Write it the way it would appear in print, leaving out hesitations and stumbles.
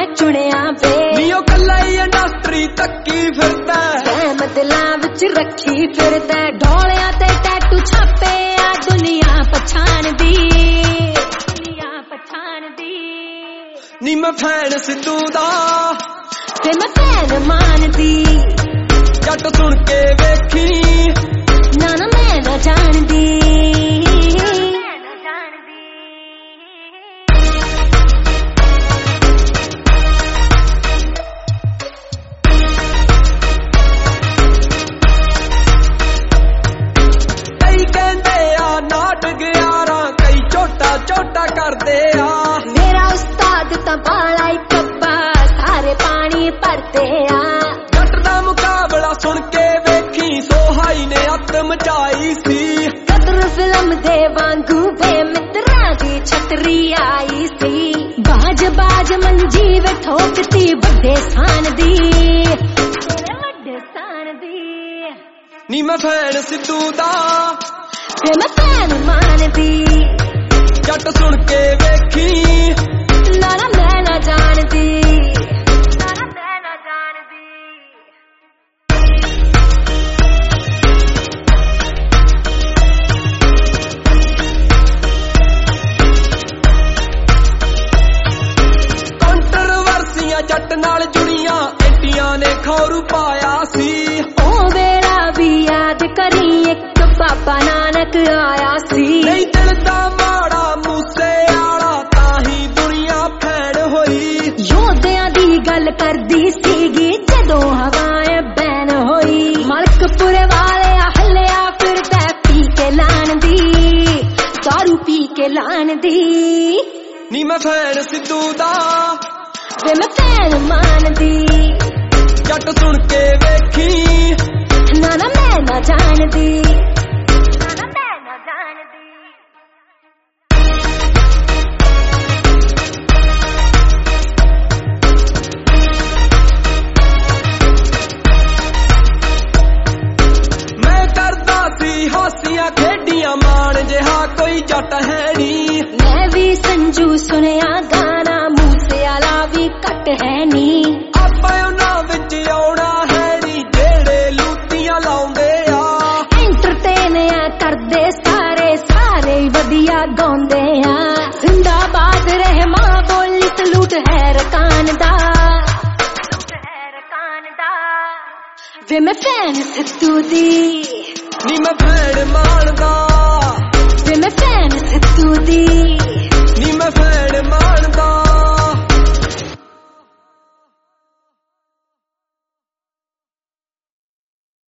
चुनिया वे नी ओ कल्ला ही industry तक्की फिरदा वहम दिलां विच रखी फिरदा ढोलियां ते टैटू छापे आ दुनिया पछाणदी नी मैं फैन सिद्धू दा ते मैं फैन मानदी जट सुन के वेखी ना ना मैं ना जानदी कई कहंदे आ नाट ग्यारा कई छोटा छोटा करदे आ मेरा उस्ताद तां बाला ही कब्बा सारे पानी भरदे आ जट दा मुकाबला सुन के वेखी सोहाई ने अत मचाई सी कदर फिल्म दे वांगू बे मित्रां दी छतरी आई सी बाज बाज मंजी वे ठोकती बड़े स्थान दी नी मैं फैन सिद्धू दा ते मैं फैन मानदी जट सुन के वेखी ना ना मैं ना जानदी कंट्रोवर्सियां जट नाल जुड़ियां एंटियां ने खौरू पाया सी ओ वेला भी याद करी एक बाबा नानक आया सी नहीं दिल दा माड़ा मूसे आला ताही दुनिया फैन होई योद्धियां दी गल करदी सीगी जदों हवाएं बैन होई मलकपुरे वाले हल्लिया फिरदा पी के लान दी दारू पी के लान दी नी मैं फैन सिद्धू दा वे मैं फैन मानदी जट सुन के वेखी ना ना मैं ना जानदी हासियां खेडियां मान जिहा कोई जट है नी मैं भी संजू सुनिया गाना मूसे आला भी कट है नी आपां उन्हां विच आउणा है नी जेड़े लूटियां लाउंदे आ एंटरटेन करदे सारे सारे वधिया गाउंदे आ जिंदाबाद रहमा बोली सलूट है रकान दा वे मैं फैन सिद्धू दी नी मैं फैन मानदा